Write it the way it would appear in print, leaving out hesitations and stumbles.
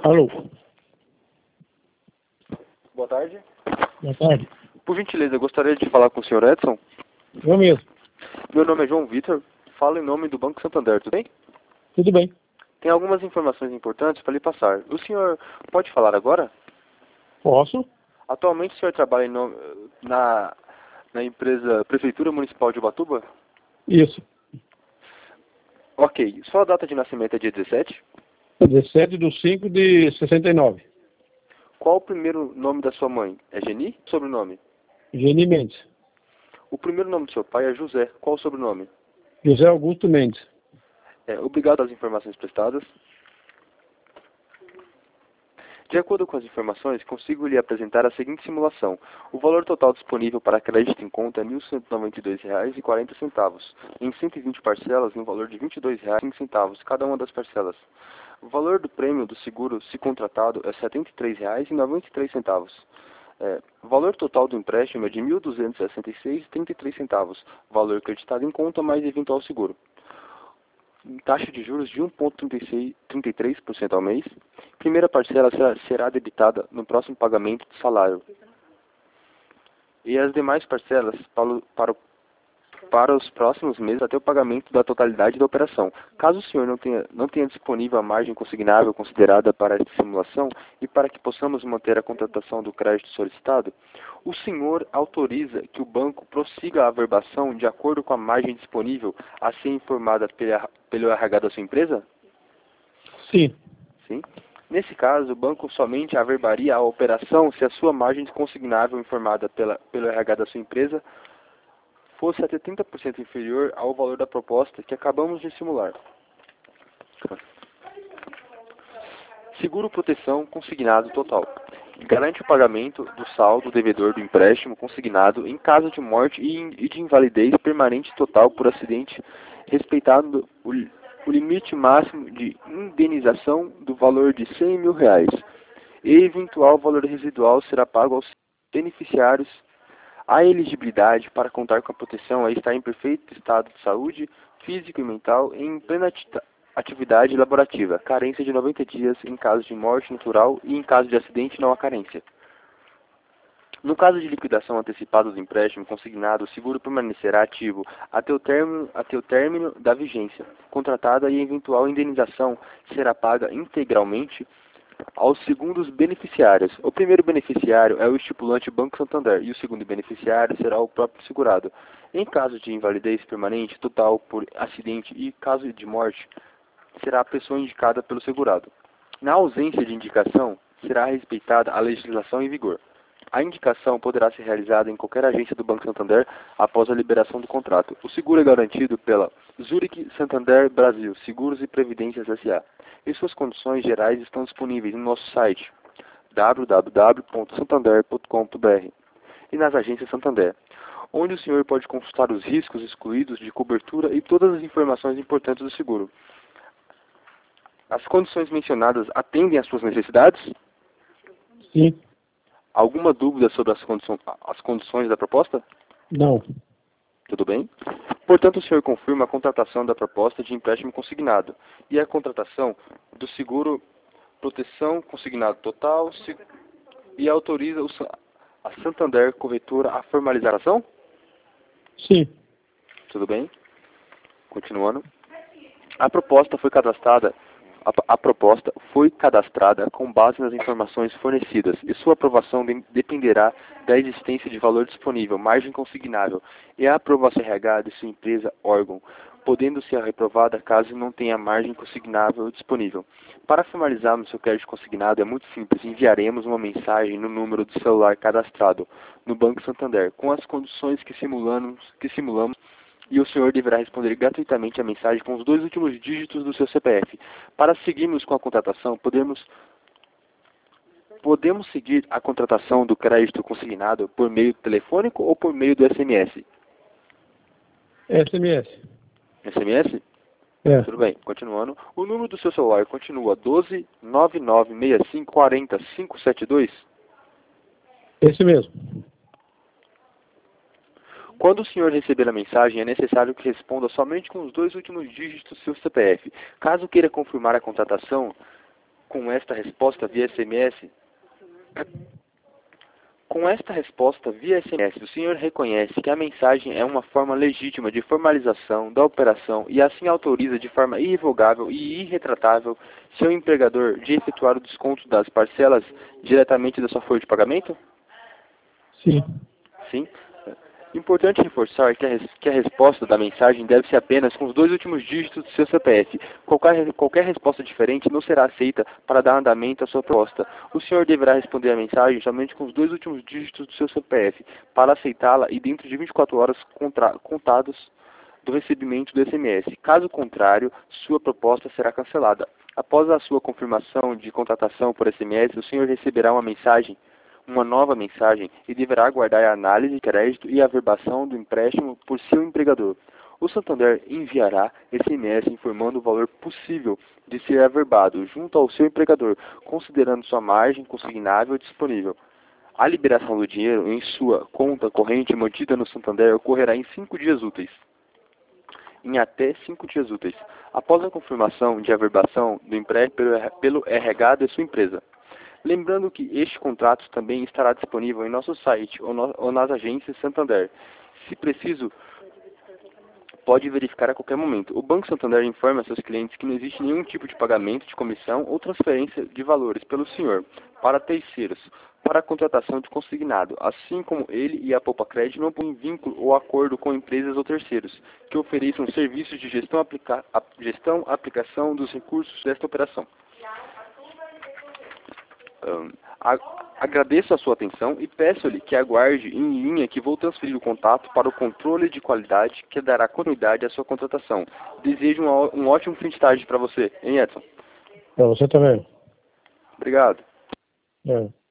Alô, Boa tarde. boa tarde. Por gentileza, eu gostaria de falar com o senhor Edson. Eu mesmo. Meu nome é João Vitor, falo em nome do Banco Santander, tudo bem? Tudo bem. Tem algumas informações importantes para lhe passar. O senhor pode falar agora? Posso? Atualmente o senhor trabalha na empresa Prefeitura Municipal de Ubatuba? Isso. Ok. Sua data de nascimento é dia 17? 17/5/69. Qual o primeiro nome da sua mãe? É Geni? Sobrenome? Geni Mendes. O primeiro nome do seu pai é José. Qual o sobrenome? José Augusto Mendes. Obrigado pelas informações prestadas. De acordo com as informações, consigo lhe apresentar a seguinte simulação. O valor total disponível para crédito em conta é R$ 1.192,40, em 120 parcelas no valor de R$ 22,05, cada uma das parcelas. O valor do prêmio do seguro, se contratado, é R$ 73,93. O valor total do empréstimo é de R$ 1.266,33, valor creditado em conta mais eventual seguro. Taxa de juros de 1,33% ao mês. Primeira parcela será debitada no próximo pagamento do salário. E as demais parcelas para os próximos meses até o pagamento da totalidade da operação. Caso o senhor não tenha disponível a margem consignável considerada para esta simulação e para que possamos manter a contratação do crédito solicitado, o senhor autoriza que o banco prossiga a averbação de acordo com a margem disponível a ser informada pelo RH da sua empresa? Sim. Sim. Nesse caso, o banco somente averbaria a operação se a sua margem consignável informada pelo RH da sua empresa fosse até 30% inferior ao valor da proposta que acabamos de simular. Seguro proteção consignado total. Garante o pagamento do saldo devedor do empréstimo consignado em caso de morte e de invalidez permanente total por acidente, respeitado o limite máximo de indenização do valor de R$ 100 mil. E eventual valor residual será pago aos beneficiários. A elegibilidade para contar com a proteção é estar em perfeito estado de saúde, físico e mental, em plena atividade laborativa. Carência de 90 dias em caso de morte natural e em caso de acidente não há carência. No caso de liquidação antecipada do empréstimo consignado, o seguro permanecerá ativo até o término da vigência contratada e eventual indenização será paga integralmente aos segundos beneficiários. O primeiro beneficiário é o estipulante Banco Santander e o segundo beneficiário será o próprio segurado. Em caso de invalidez permanente total por acidente e caso de morte, será a pessoa indicada pelo segurado. Na ausência de indicação, será respeitada a legislação em vigor. A indicação poderá ser realizada em qualquer agência do Banco Santander após a liberação do contrato. O seguro é garantido pela Zurich Santander Brasil Seguros e Previdências S.A. E suas condições gerais estão disponíveis no nosso site www.santander.com.br e nas agências Santander, onde o senhor pode consultar os riscos excluídos de cobertura e todas as informações importantes do seguro. As condições mencionadas atendem às suas necessidades? Sim. Alguma dúvida sobre as condições da proposta? Não. Tudo bem? Portanto, o senhor confirma a contratação da proposta de empréstimo consignado e a contratação do seguro proteção consignado total e autoriza a Santander Corretora a formalizar a ação? Sim. Tudo bem? Continuando. A proposta foi cadastrada com base nas informações fornecidas e sua aprovação dependerá da existência de valor disponível, margem consignável e a aprovação RH de sua empresa órgão, podendo ser reprovada caso não tenha margem consignável disponível. Para formalizarmos seu crédito consignado é muito simples, enviaremos uma mensagem no número de celular cadastrado no Banco Santander com as condições que simulamos e o senhor deverá responder gratuitamente a mensagem com os 2 últimos dígitos do seu CPF. Para seguirmos com a contratação, podemos seguir a contratação do crédito consignado por meio telefônico ou por meio do SMS? SMS. SMS? É. Tudo bem, continuando. O número do seu celular continua 12 9965 40 572? Esse mesmo. Quando o senhor receber a mensagem, é necessário que responda somente com os 2 últimos dígitos do seu CPF. Caso queira confirmar a contratação com esta resposta via SMS? Com esta resposta via SMS, o senhor reconhece que a mensagem é uma forma legítima de formalização da operação e assim autoriza de forma irrevogável e irretratável seu empregador de efetuar o desconto das parcelas diretamente da sua folha de pagamento? Sim. Sim. Importante reforçar que a resposta da mensagem deve ser apenas com os 2 últimos dígitos do seu CPF. Qualquer resposta diferente não será aceita para dar andamento à sua proposta. O senhor deverá responder a mensagem somente com os 2 últimos dígitos do seu CPF para aceitá-la e dentro de 24 horas contados do recebimento do SMS. Caso contrário, sua proposta será cancelada. Após a sua confirmação de contratação por SMS, o senhor receberá uma nova mensagem e deverá aguardar a análise de crédito e a averbação do empréstimo por seu empregador. O Santander enviará SMS informando o valor possível de ser averbado junto ao seu empregador, considerando sua margem consignável disponível. A liberação do dinheiro em sua conta corrente mantida no Santander ocorrerá em 5 dias úteis. Em até 5 dias úteis, após a confirmação de averbação do empréstimo pelo RH de sua empresa. Lembrando que este contrato também estará disponível em nosso site ou nas agências Santander. Se preciso, pode verificar a qualquer momento. O Banco Santander informa a seus clientes que não existe nenhum tipo de pagamento de comissão ou transferência de valores pelo senhor para terceiros para a contratação de consignado, assim como ele e a Poupa Crédito não põem vínculo ou acordo com empresas ou terceiros que ofereçam serviços de gestão, aplicação dos recursos desta operação. Agradeço a sua atenção e peço-lhe que aguarde em linha que vou transferir o contato para o controle de qualidade que dará continuidade à sua contratação. Desejo um ótimo fim de tarde para você, hein, Edson? Para você também. Obrigado. É.